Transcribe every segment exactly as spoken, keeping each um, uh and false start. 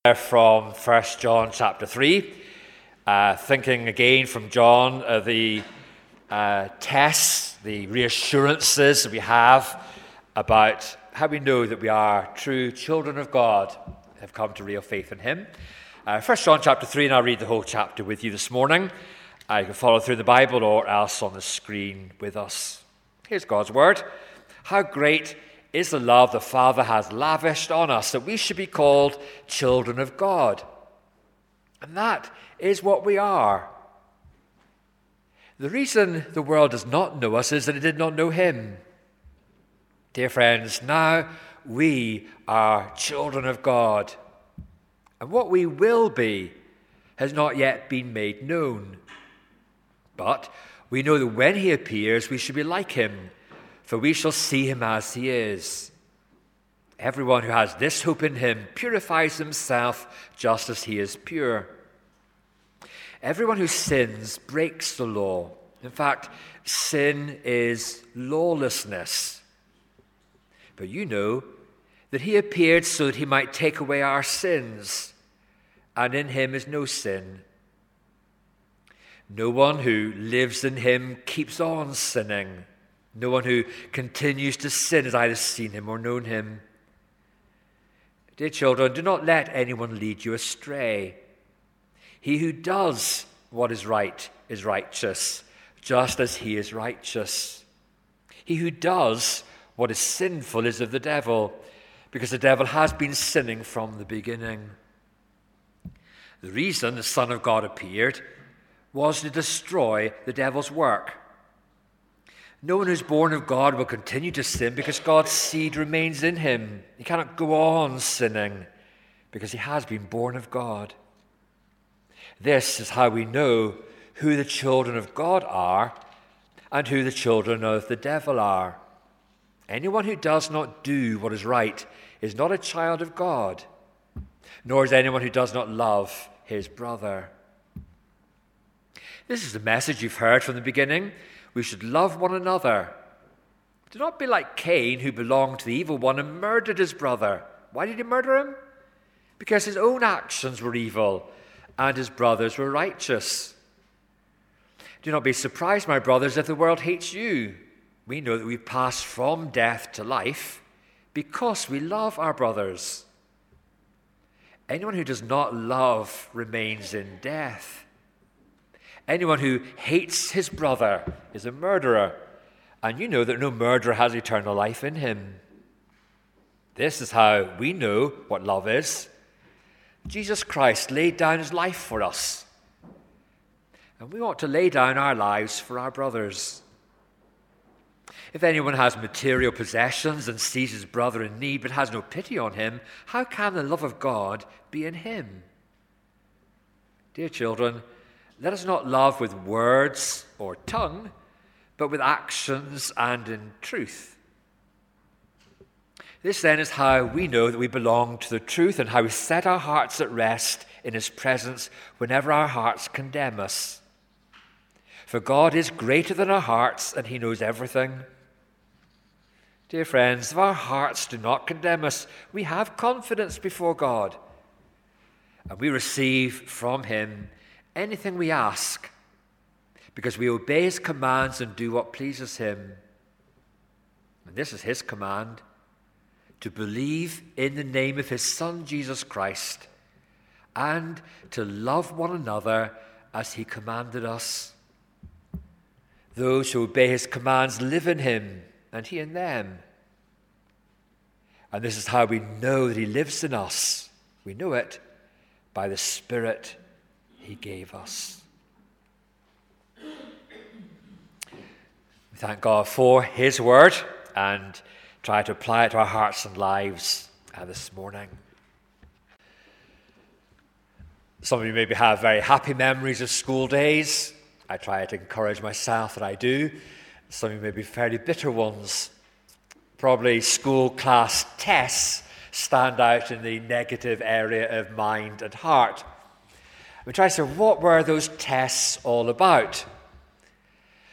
From First John chapter three, uh, thinking again from John of the uh, tests, the reassurances that we have about how we know that we are true children of God, have come to real faith in Him. Uh, First John chapter three, and I'll read the whole chapter with you this morning. Uh, you can follow through the Bible or else on the screen with us. Here's God's word. How great is the love the Father has lavished on us, that we should be called children of God. And that is what we are. The reason the world does not know us is that it did not know Him. Dear friends, now we are children of God. And what we will be has not yet been made known. But we know that when He appears, we shall be like Him, for we shall see Him as He is. Everyone who has this hope in Him purifies himself just as He is pure. Everyone who sins breaks the law. In fact, sin is lawlessness. But you know that He appeared so that He might take away our sins, and in Him is no sin. No one who lives in Him keeps on sinning. No one who continues to sin has either seen Him or known Him. Dear children, do not let anyone lead you astray. He who does what is right is righteous, just as He is righteous. He who does what is sinful is of the devil, because the devil has been sinning from the beginning. The reason the Son of God appeared was to destroy the devil's work. No one who's born of God will continue to sin because God's seed remains in him. He cannot go on sinning because he has been born of God. This is how we know who the children of God are and who the children of the devil are. Anyone who does not do what is right is not a child of God, nor is anyone who does not love his brother. This is the message you've heard from the beginning. We should love one another. Do not be like Cain, who belonged to the evil one and murdered his brother. Why did he murder him? Because his own actions were evil and his brothers were righteous. Do not be surprised, my brothers, if the world hates you. We know that we pass from death to life because we love our brothers. Anyone who does not love remains in death. Anyone who hates his brother is a murderer, and you know that no murderer has eternal life in him. This is how we know what love is. Jesus Christ laid down his life for us, and we ought to lay down our lives for our brothers. If anyone has material possessions and sees his brother in need but has no pity on him, how can the love of God be in him? Dear children, let us not love with words or tongue, but with actions and in truth. This then is how we know that we belong to the truth and how we set our hearts at rest in His presence whenever our hearts condemn us. For God is greater than our hearts and He knows everything. Dear friends, if our hearts do not condemn us, we have confidence before God, and we receive from Him anything we ask, because we obey His commands and do what pleases Him. And this is His command, to believe in the name of His Son, Jesus Christ, and to love one another as He commanded us. Those who obey His commands live in Him, and He in them. And this is how we know that He lives in us. We know it by the Spirit He gave us. We thank God for His word and try to apply it to our hearts and lives uh, this morning. Some of you maybe have very happy memories of school days. I try to encourage myself that I do. Some of you may be fairly bitter ones. Probably school class tests stand out in the negative area of mind and heart. We try to say, what were those tests all about?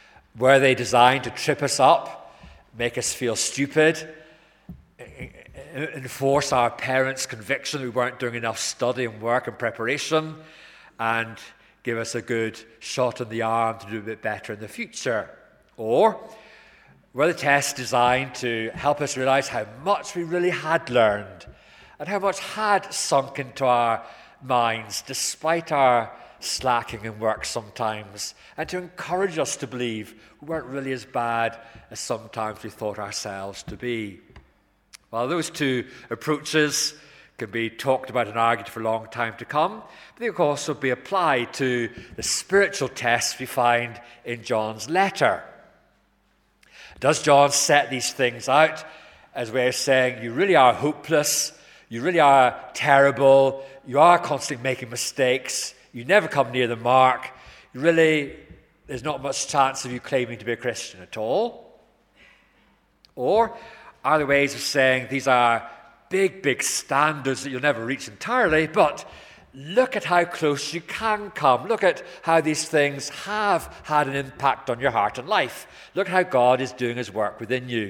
Were they designed to trip us up, make us feel stupid, enforce our parents' conviction that we weren't doing enough study and work and preparation, and give us a good shot in the arm to do a bit better in the future. Or were the tests designed to help us realize how much we really had learned and how much had sunk into our minds despite our slacking in work sometimes, and to encourage us to believe we weren't really as bad as sometimes we thought ourselves to be? Well, those two approaches can be talked about and argued for a long time to come, but they can also be applied to the spiritual tests we find in John's letter. Does John set these things out as a way of saying, you really are hopeless, you really are terrible, you are constantly making mistakes, you never come near the mark, you really, there's not much chance of you claiming to be a Christian at all? Or are there ways of saying these are big, big standards that you'll never reach entirely, but look at how close you can come. Look at how these things have had an impact on your heart and life. Look at how God is doing his work within you.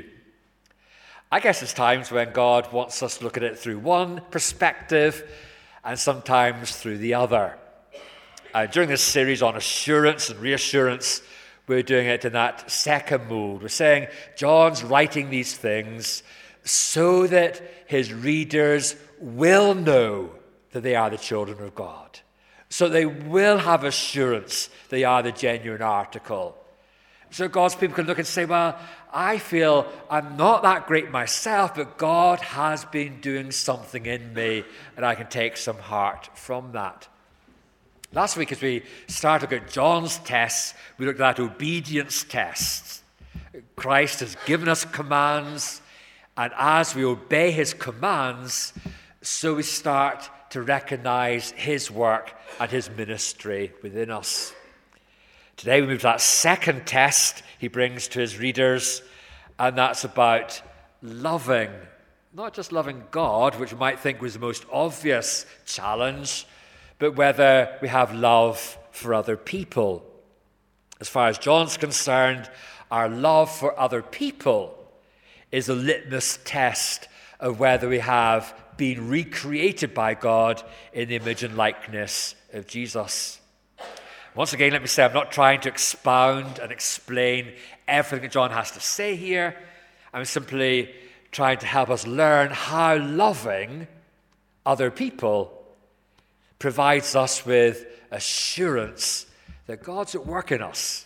I guess there's times when God wants us to look at it through one perspective and sometimes through the other. Uh, during this series on assurance and reassurance, we're doing it in that second mode. We're saying John's writing these things so that his readers will know that they are the children of God. So they will have assurance they are the genuine article. So God's people can look and say, well, I feel I'm not that great myself, but God has been doing something in me, and I can take some heart from that. Last week, as we started looking at John's tests, we looked at obedience tests. Christ has given us commands, and as we obey his commands, so we start to recognize his work and his ministry within us. Today we move to that second test he brings to his readers, and that's about loving. Not just loving God, which we might think was the most obvious challenge, but whether we have love for other people. As far as John's concerned, our love for other people is a litmus test of whether we have been recreated by God in the image and likeness of Jesus. Once again, let me say, I'm not trying to expound and explain everything that John has to say here. I'm simply trying to help us learn how loving other people provides us with assurance that God's at work in us,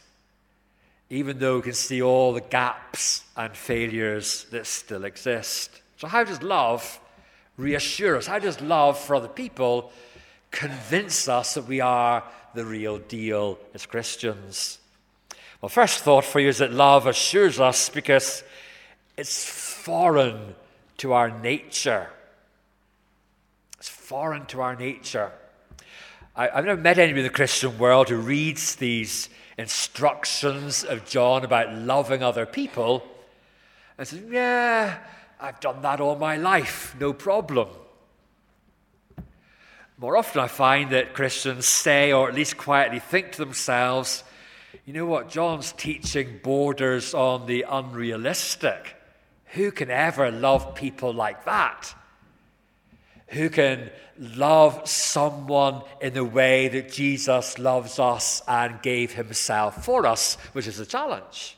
even though we can see all the gaps and failures that still exist. So how does love reassure us? How does love for other people convince us that we are the real deal as Christians? Well, first thought for you is that love assures us because it's foreign to our nature. It's foreign to our nature. I, I've never met anybody in the Christian world who reads these instructions of John about loving other people and says, yeah, I've done that all my life, no problem. More often I find that Christians say, or at least quietly think to themselves, you know what, John's teaching borders on the unrealistic. Who can ever love people like that? Who can love someone in the way that Jesus loves us and gave himself for us, which is a challenge.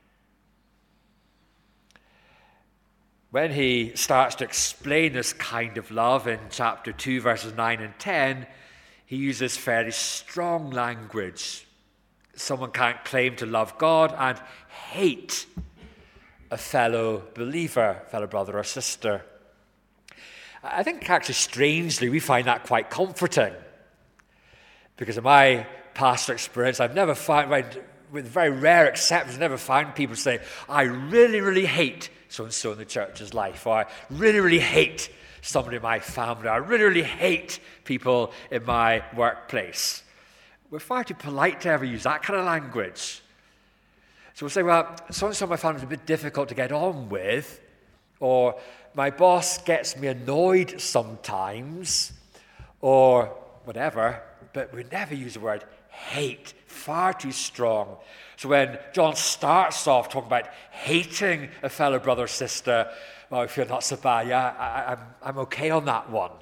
When he starts to explain this kind of love in chapter two, verses nine and ten, he uses fairly strong language. Someone can't claim to love God and hate a fellow believer, fellow brother or sister. I think actually strangely we find that quite comforting, because in my pastor experience I've never found, with very rare exceptions, I've never found people say, I really, really hate so-and-so in the church's life, or I really, really hate somebody in my family, or I really, really hate people in my workplace. We're far too polite to ever use that kind of language. So we'll say, well, so-and-so in my family is a bit difficult to get on with, or my boss gets me annoyed sometimes, or whatever, but we never use the word hate, far too strong. So when John starts off talking about hating a fellow brother or sister, well, I feel not so bad. Yeah, I, I'm, I'm okay on that one.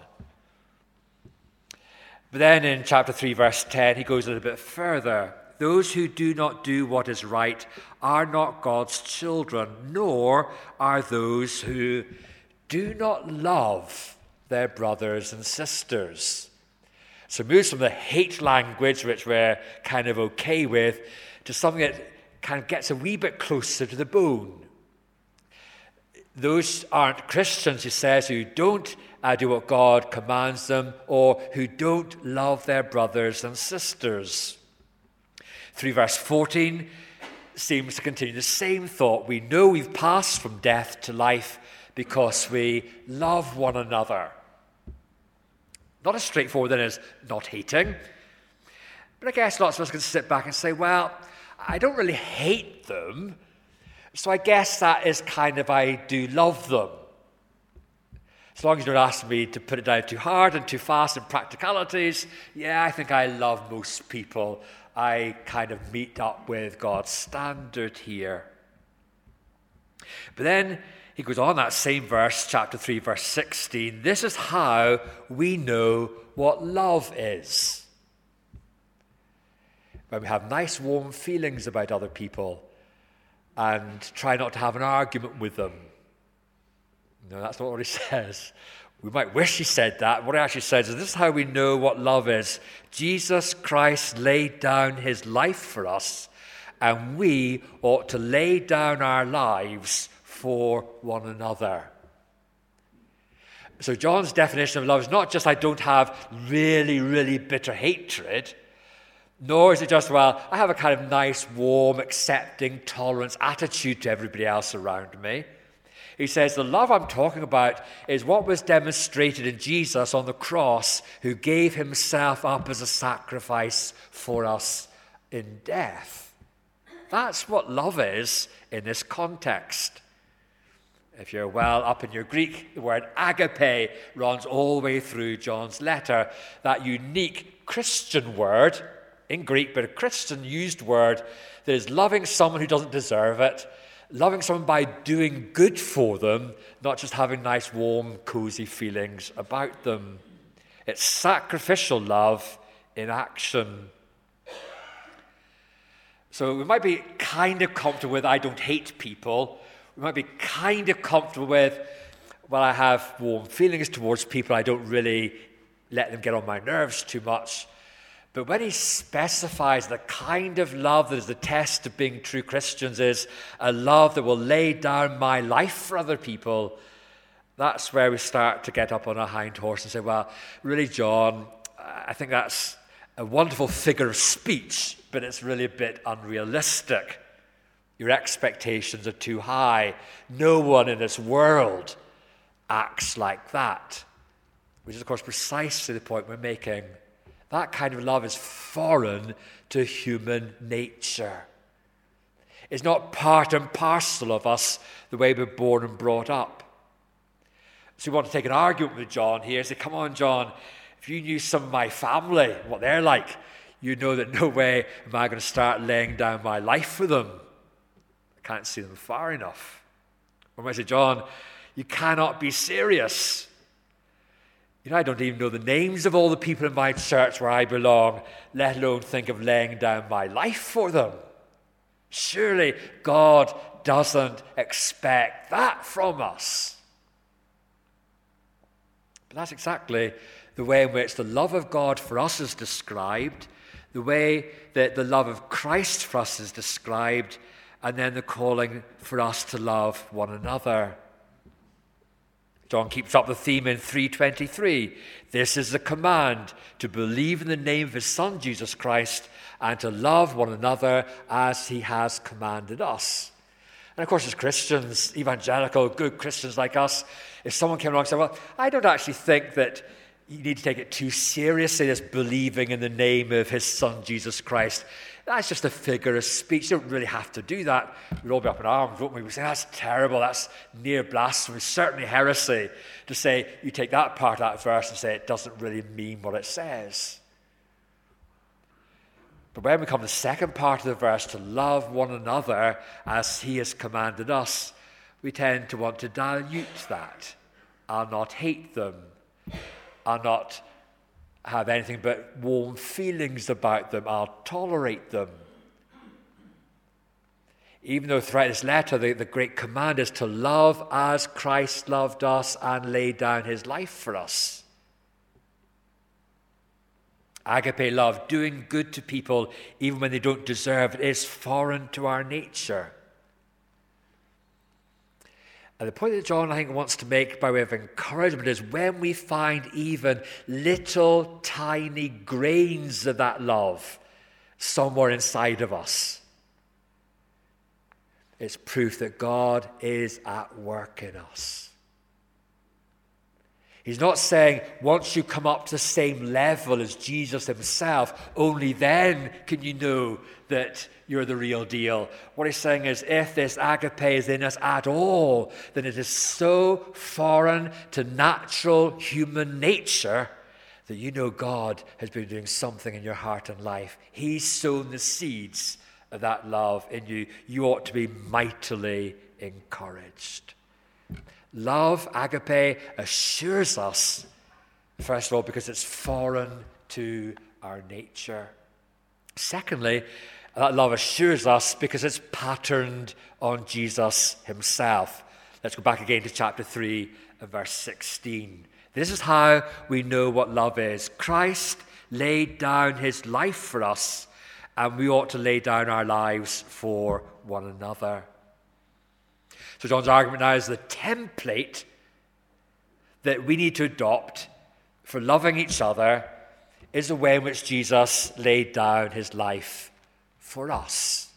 But then in chapter three, verse ten, he goes a little bit further. Those who do not do what is right are not God's children, nor are those who do not love their brothers and sisters. So it moves from the hate language, which we're kind of okay with, to something that kind of gets a wee bit closer to the bone. Those aren't Christians, he says, who don't uh, do what God commands them, or who don't love their brothers and sisters. Through verse fourteen seems to continue the same thought. We know we've passed from death to life because we love one another. Not as straightforward then as not hating. But I guess lots of us can sit back and say, well, I don't really hate them, so I guess that is kind of I do love them. As long as you don't ask me to put it down too hard and too fast in practicalities, yeah, I think I love most people. I kind of meet up with God's standard here. But then he goes on, that same verse, chapter three, verse sixteen. This is how we know what love is. When we have nice, warm feelings about other people and try not to have an argument with them. No, that's not what he says. We might wish he said that. What he actually says is, this is how we know what love is. Jesus Christ laid down his life for us, and we ought to lay down our lives for one another. So John's definition of love is not just I don't have really, really bitter hatred, nor is it just, well, I have a kind of nice, warm, accepting, tolerant attitude to everybody else around me. He says the love I'm talking about is what was demonstrated in Jesus on the cross, who gave himself up as a sacrifice for us in death. That's what love is in this context. If you're well up in your Greek, the word agape runs all the way through John's letter. That unique Christian word in Greek, but a Christian used word that is loving someone who doesn't deserve it, loving someone by doing good for them, not just having nice, warm, cozy feelings about them. It's sacrificial love in action. So we might be kind of comfortable with, I don't hate people. We might be kind of comfortable with, well, I have warm feelings towards people. I don't really let them get on my nerves too much. But when he specifies the kind of love that is the test of being true Christians is a love that will lay down my life for other people, that's where we start to get up on our hind horse and say, well, really, John, I think that's a wonderful figure of speech, but it's really a bit unrealistic. Your expectations are too high. No one in this world acts like that, which is, of course, precisely the point we're making. That kind of love is foreign to human nature. It's not part and parcel of us the way we're born and brought up. So we want to take an argument with John here and say, come on, John, if you knew some of my family, what they're like, you know that no way am I going to start laying down my life for them. I can't see them far enough. Or I might say, John, you cannot be serious. You know, I don't even know the names of all the people in my church where I belong, let alone think of laying down my life for them. Surely God doesn't expect that from us. But that's exactly the way in which the love of God for us is described, the way that the love of Christ for us is described, and then the calling for us to love one another. John keeps up the theme in three twenty-three. This is the command, to believe in the name of his Son, Jesus Christ, and to love one another as he has commanded us. And of course, as Christians, evangelical, good Christians like us, if someone came along and said, well, I don't actually think that you need to take it too seriously, this believing in the name of his Son, Jesus Christ. That's just a figure of speech. You don't really have to do that. We'd all be up in arms, wouldn't we? We'd say, that's terrible. That's near blasphemy, certainly heresy, to say you take that part of that verse and say it doesn't really mean what it says. But when we come to the second part of the verse, to love one another as he has commanded us, we tend to want to dilute that. I'll not hate them. I'll not have anything but warm feelings about them. I'll tolerate them. Even though throughout this letter, the, the great command is to love as Christ loved us and laid down his life for us. Agape love, doing good to people even when they don't deserve it, is foreign to our nature. And the point that John, I think, wants to make by way of encouragement is when we find even little tiny grains of that love somewhere inside of us, it's proof that God is at work in us. He's not saying once you come up to the same level as Jesus himself, only then can you know that you're the real deal. What he's saying is if this agape is in us at all, then it is so foreign to natural human nature that you know God has been doing something in your heart and life. He's sown the seeds of that love in you. You ought to be mightily encouraged. Love, agape, assures us, first of all, because it's foreign to our nature. Secondly, that love assures us because it's patterned on Jesus himself. Let's go back again to chapter three and verse sixteen. This is how we know what love is. Christ laid down his life for us, and we ought to lay down our lives for one another. So John's argument now is the template that we need to adopt for loving each other is the way in which Jesus laid down his life for us.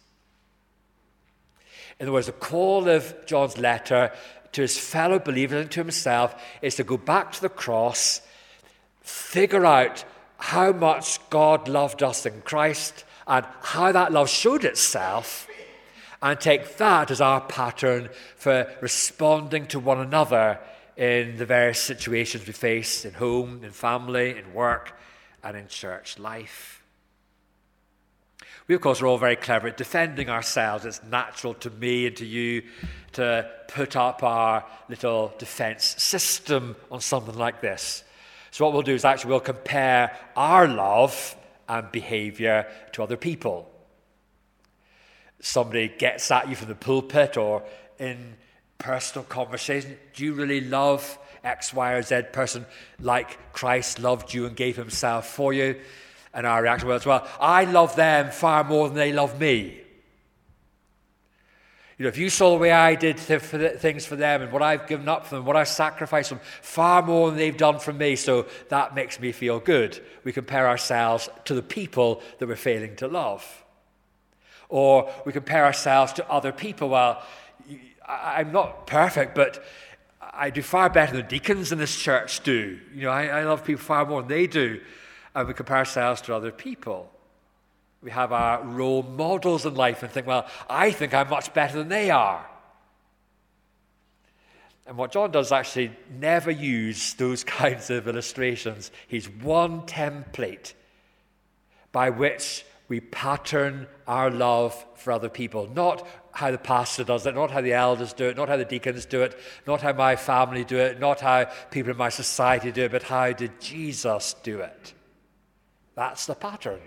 In other words, the call of John's letter to his fellow believers and to himself is to go back to the cross, figure out how much God loved us in Christ and how that love showed itself, and take that as our pattern for responding to one another in the various situations we face in home, in family, in work, and in church life. We, of course, are all very clever at defending ourselves. It's natural to me and to you to put up our little defense system on something like this. So what we'll do is actually we'll compare our love and behavior to other people. Somebody gets at you from the pulpit or in personal conversation. Do you really love X, Y, or Z person like Christ loved you and gave himself for you? And our reaction was, well, I love them far more than they love me. You know, if you saw the way I did th- for th- things for them and what I've given up for them, what I've sacrificed for them, far more than they've done for me, so that makes me feel good. We compare ourselves to the people that we're failing to love. Or we compare ourselves to other people. Well, I'm not perfect, but I do far better than deacons in this church do. You know, I, I love people far more than they do. And we compare ourselves to other people. We have our role models in life and think, well, I think I'm much better than they are. And what John does is actually never use those kinds of illustrations. He's one template by which we pattern our love for other people. Not how the pastor does it, not how the elders do it, not how the deacons do it, not how my family do it, not how people in my society do it, but how did Jesus do it? That's the pattern.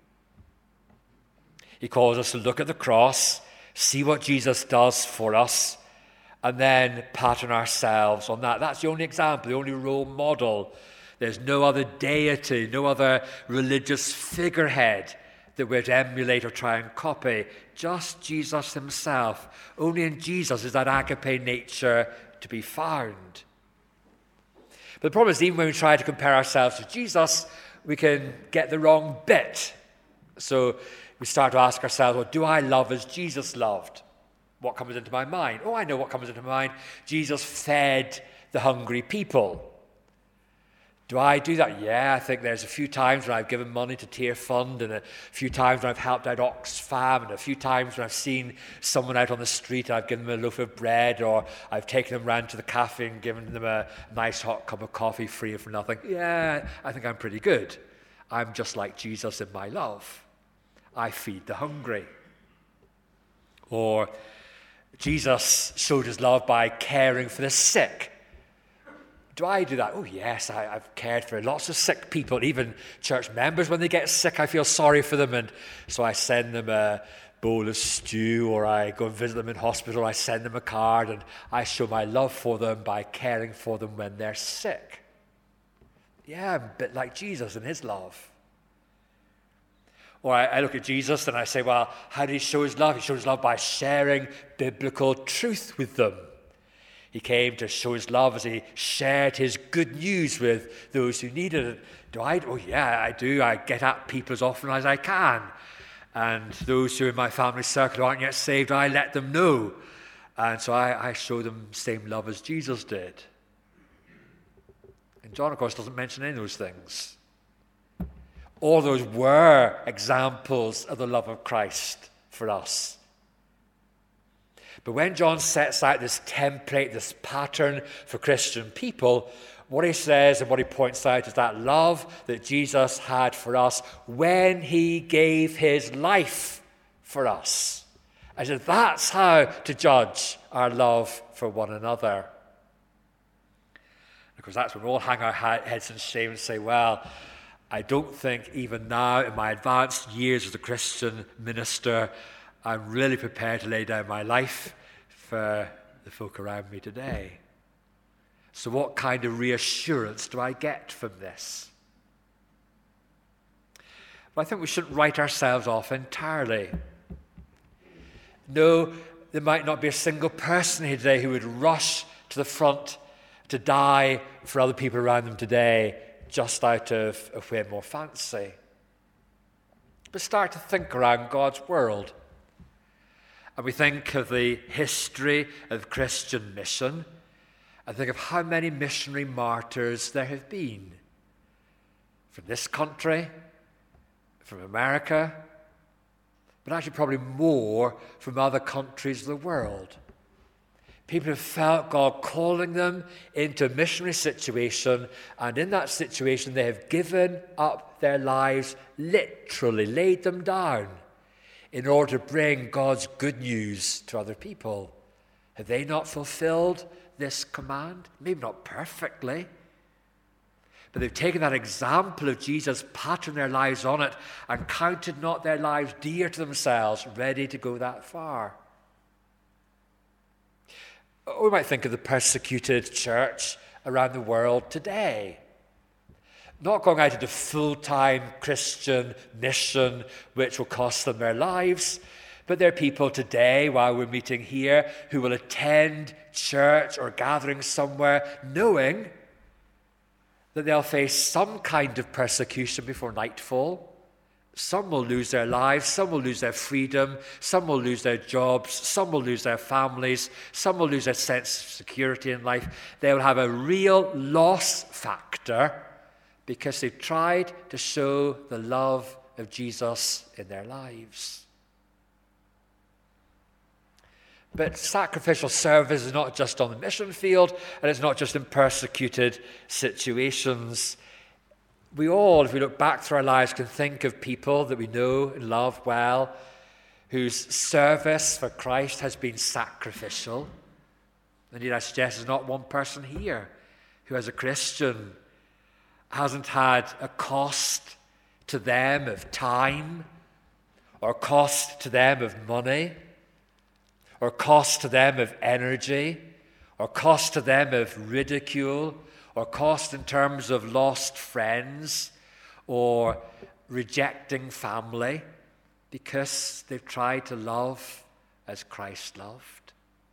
He calls us to look at the cross, see what Jesus does for us, and then pattern ourselves on that. That's the only example, the only role model. There's no other deity, no other religious figurehead that we're to emulate or try and copy. Just Jesus himself. Only in Jesus is that agape nature to be found. But the problem is, even when we try to compare ourselves to Jesus, we can get the wrong bit. So we start to ask ourselves, well, do I love as Jesus loved? What comes into my mind? Oh, I know what comes into my mind. Jesus fed the hungry people. Do I do that? Yeah, I think there's a few times when I've given money to Tear Fund, and a few times when I've helped out Oxfam, and a few times when I've seen someone out on the street and I've given them a loaf of bread, or I've taken them round to the cafe and given them a nice hot cup of coffee free or for nothing. Yeah, I think I'm pretty good. I'm just like Jesus in my love. I feed the hungry. Or Jesus showed his love by caring for the sick. Do I do that? Oh, yes, I, I've cared for lots of sick people, even church members. When they get sick, I feel sorry for them, and so I send them a bowl of stew, or I go and visit them in hospital, I send them a card, and I show my love for them by caring for them when they're sick. Yeah, I'm a bit like Jesus in his love. Or I, I look at Jesus and I say, well, how did he show his love? He showed his love by sharing biblical truth with them. He came to show his love as he shared his good news with those who needed it. Do I? Oh, yeah, I do. I get at people as often as I can. And those who are in my family circle who aren't yet saved, I let them know. And so I, I show them the same love as Jesus did. And John, of course, doesn't mention any of those things. All those were examples of the love of Christ for us. But when John sets out this template, this pattern for Christian people, what he says and what he points out is that love that Jesus had for us when he gave his life for us. And so that's how to judge our love for one another. Because that's when we all hang our heads in shame and say, well, I don't think even now in my advanced years as a Christian minister, I'm really prepared to lay down my life for the folk around me today. So what kind of reassurance do I get from this? Well, I think we shouldn't write ourselves off entirely. No, there might not be a single person here today who would rush to the front to die for other people around them today just out of a whim or fancy. But start to think around God's world. And we think of the history of Christian mission and think of how many missionary martyrs there have been. From this country, from America, but actually probably more from other countries of the world. People have felt God calling them into a missionary situation, and in that situation they have given up their lives, literally laid them down, in order to bring God's good news to other people. Have they not fulfilled this command? Maybe not perfectly, but they've taken that example of Jesus, patterned their lives on it, and counted not their lives dear to themselves, ready to go that far. We might think of the persecuted church around the world today. Not going out into full-time Christian mission, which will cost them their lives, but there are people today, while we're meeting here, who will attend church or gathering somewhere, knowing that they'll face some kind of persecution before nightfall. Some will lose their lives, some will lose their freedom, some will lose their jobs, some will lose their families, some will lose their sense of security in life. They will have a real loss factor because they've tried to show the love of Jesus in their lives. But sacrificial service is not just on the mission field, and it's not just in persecuted situations. We all, if we look back through our lives, can think of people that we know and love well, whose service for Christ has been sacrificial. Indeed, I suggest there's not one person here who, as a Christian, hasn't had a cost to them of time, or cost to them of money, or cost to them of energy, or cost to them of ridicule, or cost in terms of lost friends, or rejecting family, because they've tried to love as Christ loved.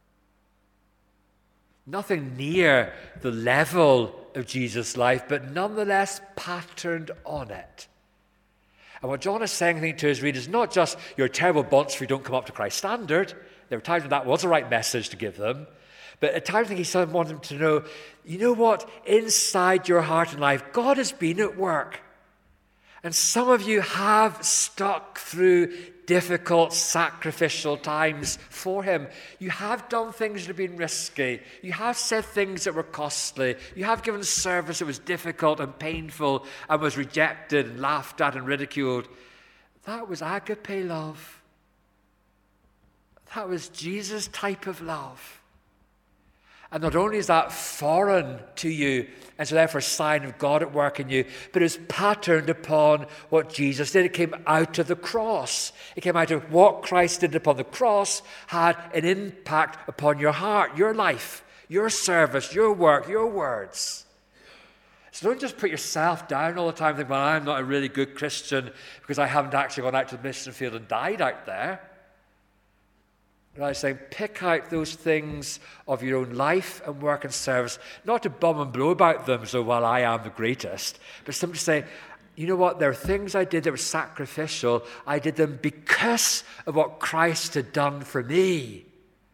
Nothing near the level of Jesus' life, but nonetheless patterned on it. And what John is saying I think, to his readers, not just you're a terrible bunch if you don't come up to Christ's standard. There were times when that was the right message to give them. But at times I think he sort of wanted them to know, you know what? Inside your heart and life, God has been at work. And some of you have stuck through difficult, sacrificial times for him. You have done things that have been risky. You have said things that were costly. You have given service that was difficult and painful and was rejected and laughed at and ridiculed. That was agape love. That was Jesus' type of love. And not only is that foreign to you, and so therefore a sign of God at work in you, but it's patterned upon what Jesus did. It came out of the cross. It came out of what Christ did upon the cross had an impact upon your heart, your life, your service, your work, your words. So don't just put yourself down all the time and think, well, I'm not a really good Christian because I haven't actually gone out to the mission field and died out there. But I was saying, pick out those things of your own life and work and service, not to bum and blow about them, so, well, I am the greatest, but simply say, you know what, there are things I did that were sacrificial. I did them because of what Christ had done for me.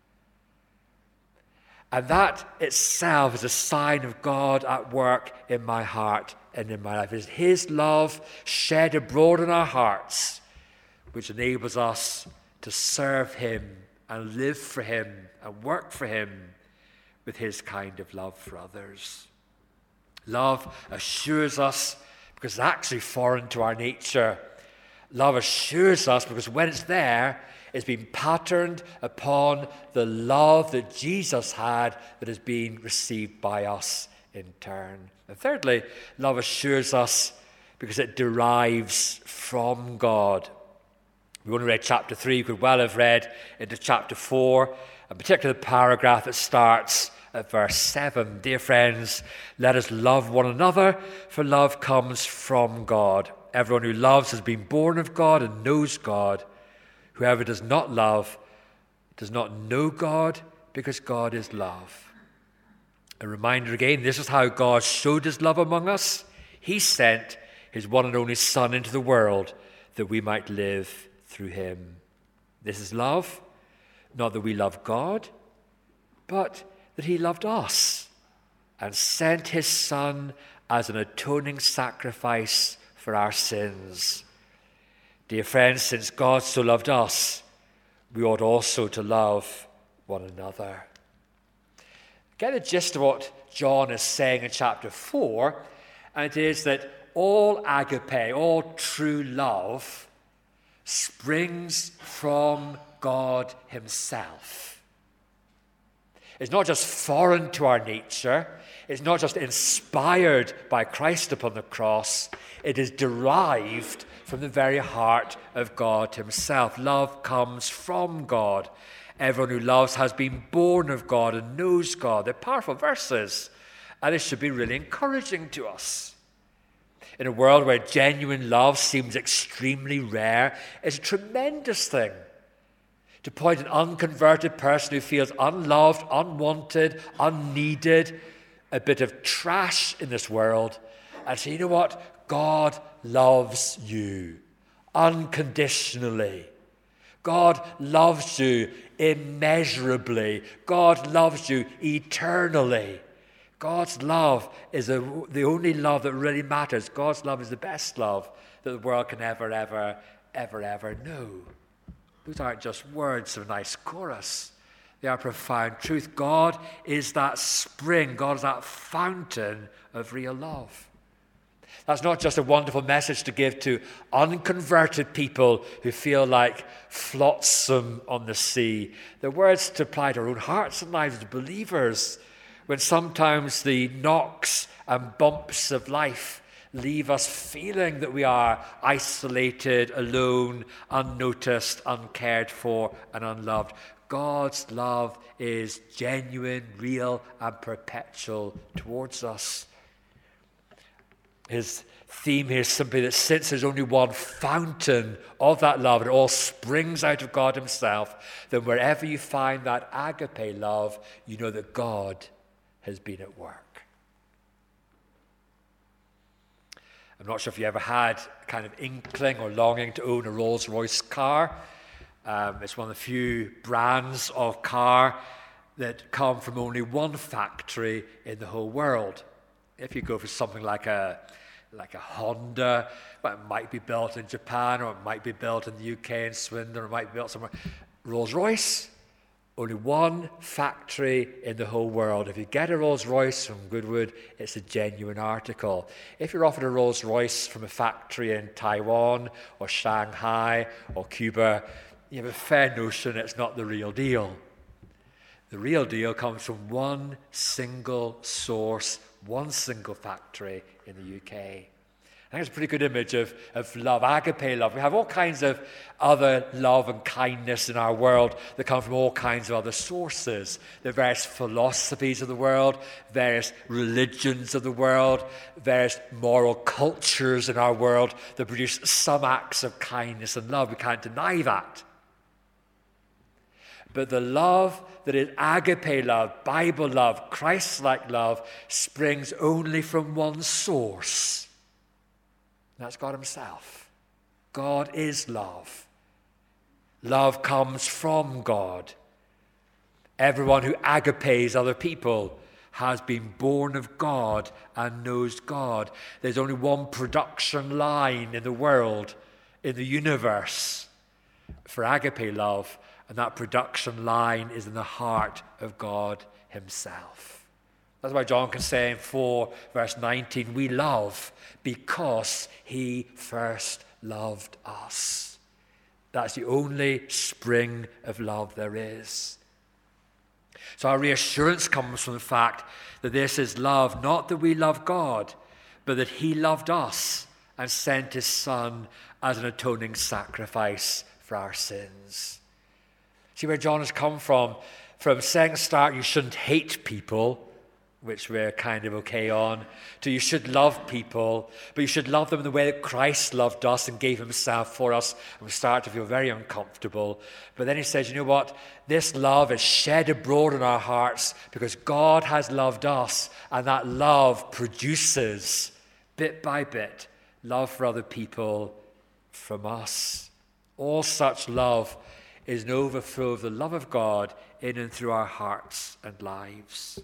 And that itself is a sign of God at work in my heart and in my life. It's His love shed abroad in our hearts, which enables us to serve Him and live for Him and work for Him with His kind of love for others. Love assures us, because it's actually foreign to our nature. Love assures us because when it's there, it's been patterned upon the love that Jesus had that has been received by us in turn. And thirdly, love assures us because it derives from God. We only read chapter three, we could well have read into chapter four, and particularly the paragraph that starts at verse seven. Dear friends, let us love one another, for love comes from God. Everyone who loves has been born of God and knows God. Whoever does not love does not know God, because God is love. A reminder again, this is how God showed His love among us. He sent His one and only Son into the world that we might live through Him. This is love, not that we love God, but that He loved us and sent His Son as an atoning sacrifice for our sins. Dear friends, since God so loved us, we ought also to love one another. Get the gist of what John is saying in chapter four, and it is that all agape, all true love, springs from God Himself. It's not just foreign to our nature. It's not just inspired by Christ upon the cross. It is derived from the very heart of God Himself. Love comes from God. Everyone who loves has been born of God and knows God. They're powerful verses, and it should be really encouraging to us. In a world where genuine love seems extremely rare, it's a tremendous thing to point an unconverted person who feels unloved, unwanted, unneeded, a bit of trash in this world, and say, you know what? God loves you unconditionally. God loves you immeasurably. God loves you eternally. God's love is a, the only love that really matters. God's love is the best love that the world can ever, ever, ever, ever know. Those aren't just words of a nice chorus. They are profound truth. God is that spring. God is that fountain of real love. That's not just a wonderful message to give to unconverted people who feel like flotsam on the sea. They're words to apply to our own hearts and lives as believers, when sometimes the knocks and bumps of life leave us feeling that we are isolated, alone, unnoticed, uncared for, and unloved. God's love is genuine, real, and perpetual towards us. His theme here is simply that since there's only one fountain of that love, it all springs out of God Himself, then wherever you find that agape love, you know that God has been at work. I'm not sure if you ever had a kind of inkling or longing to own a Rolls-Royce car. Um, it's one of the few brands of car that come from only one factory in the whole world. If you go for something like a like a Honda, well, it might be built in Japan, or it might be built in the U K in Swindon, or it might be built somewhere. Rolls-Royce, only one factory in the whole world. If you get a Rolls-Royce from Goodwood, it's a genuine article. If you're offered a Rolls-Royce from a factory in Taiwan or Shanghai or Cuba, you have a fair notion it's not the real deal. The real deal comes from one single source, one single factory in the U K. I think it's a pretty good image of, of love, agape love. We have all kinds of other love and kindness in our world that come from all kinds of other sources. The various philosophies of the world, various religions of the world, various moral cultures in our world that produce some acts of kindness and love. We can't deny that. But the love that is agape love, Bible love, Christ-like love, springs only from one source. That's God himself. God is love. Love comes from God. Everyone who agapes other people has been born of God and knows God. There's only one production line in the world, in the universe, for agape love, and that production line is in the heart of God himself. That's why John can say in four, verse nineteen, we love because he first loved us. That's the only spring of love there is. So our reassurance comes from the fact that this is love, not that we love God, but that he loved us and sent his Son as an atoning sacrifice for our sins. See where John has come from? From saying at the start you shouldn't hate people, which we're kind of okay on, to you should love people, but you should love them in the way that Christ loved us and gave himself for us. And we start to feel very uncomfortable. But then he says, you know what? This love is shed abroad in our hearts because God has loved us, and that love produces, bit by bit, love for other people from us. All such love is an overflow of the love of God in and through our hearts and lives.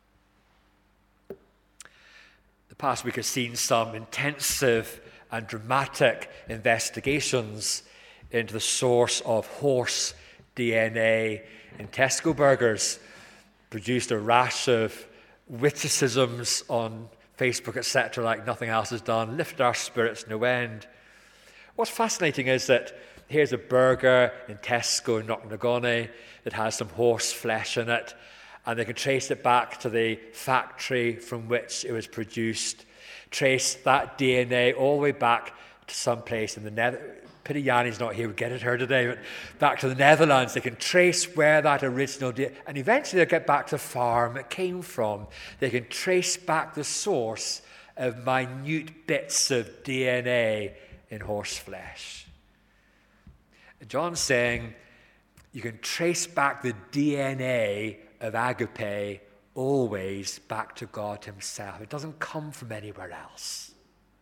The past week has seen some intensive and dramatic investigations into the source of horse D N A in Tesco burgers, produced a rash of witticisms on Facebook, et cetera, like nothing else has done, lifted our spirits no end. What's fascinating is that here's a burger in Tesco in Knocknagonny that has some horse flesh in it, and they can trace it back to the factory from which it was produced, trace that D N A all the way back to some place in the Netherlands. Pity Yanni's not here, we'll get it her today, but back to the Netherlands. They can trace where that original D N A, and eventually they'll get back to the farm it came from. They can trace back the source of minute bits of D N A in horse flesh. And John's saying you can trace back the D N A of agape always back to God himself. It doesn't come from anywhere else.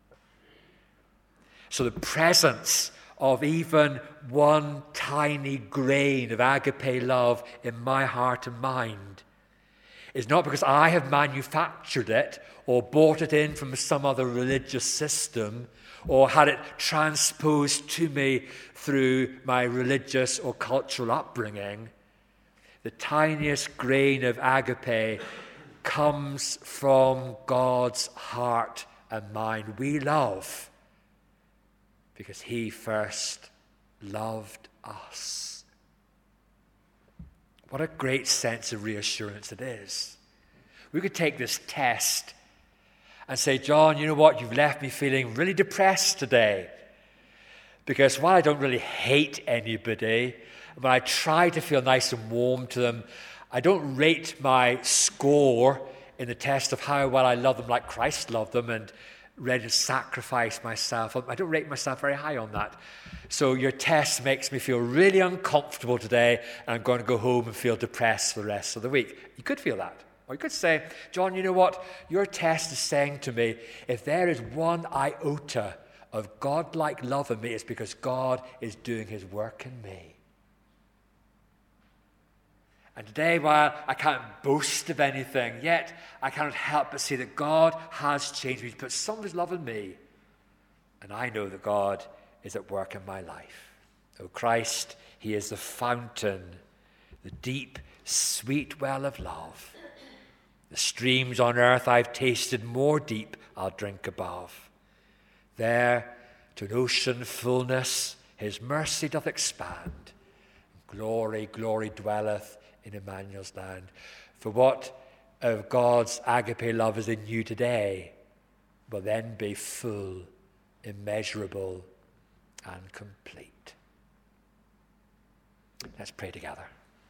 So the presence of even one tiny grain of agape love in my heart and mind is not because I have manufactured it or bought it in from some other religious system or had it transposed to me through my religious or cultural upbringing. The tiniest grain of agape comes from God's heart and mind. We love because he first loved us. What a great sense of reassurance it is. We could take this test and say, John, you know what? You've left me feeling really depressed today. Because while I don't really hate anybody, when I try to feel nice and warm to them, I don't rate my score in the test of how well I love them like Christ loved them and ready to sacrifice myself. I don't rate myself very high on that. So your test makes me feel really uncomfortable today, and I'm going to go home and feel depressed for the rest of the week. You could feel that. Or you could say, John, you know what? Your test is saying to me, if there is one iota of God-like love in me, it's because God is doing his work in me. And today, while I can't boast of anything, yet I cannot help but see that God has changed me. He's put some of his love in me. And I know that God is at work in my life. Oh, Christ, he is the fountain, the deep, sweet well of love. The streams on earth I've tasted more deep, I'll drink above. There, to an ocean fullness, his mercy doth expand. Glory, glory dwelleth in Emmanuel's land. For what of God's agape love is in you today will then be full, immeasurable, and complete. Let's pray together.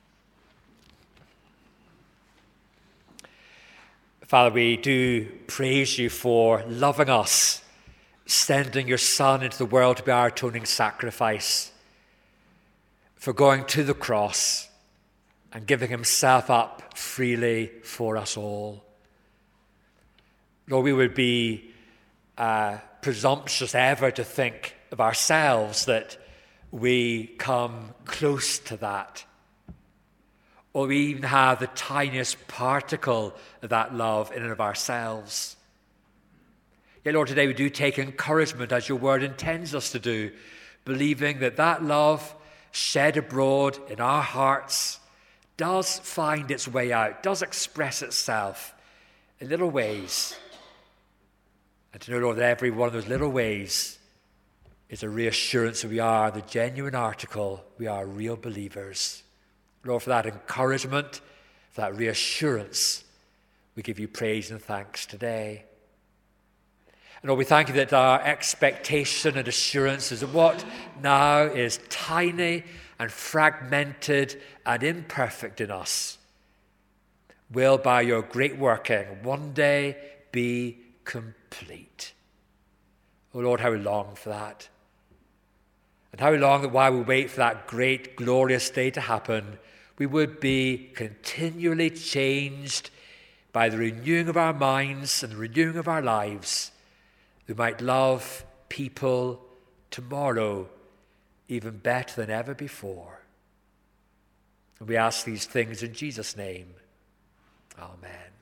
Father, we do praise you for loving us, sending your Son into the world to be our atoning sacrifice, for going to the cross and giving himself up freely for us all. Lord, we would be uh, presumptuous ever to think of ourselves that we come close to that, or we even have the tiniest particle of that love in and of ourselves. Yet, Lord, today we do take encouragement, as your word intends us to do, believing that that love shed abroad in our hearts does find its way out, does express itself in little ways. And to know, Lord, that every one of those little ways is a reassurance that we are the genuine article, we are real believers. Lord, for that encouragement, for that reassurance, we give you praise and thanks today. And Lord, we thank you that our expectation and assurance is that what now is tiny and fragmented and imperfect in us will, by your great working, one day be complete. Oh Lord, how we long for that. And how long that while we wait for that great, glorious day to happen, we would be continually changed by the renewing of our minds and the renewing of our lives. We might love people tomorrow even better than ever before. And we ask these things in Jesus' name. Amen.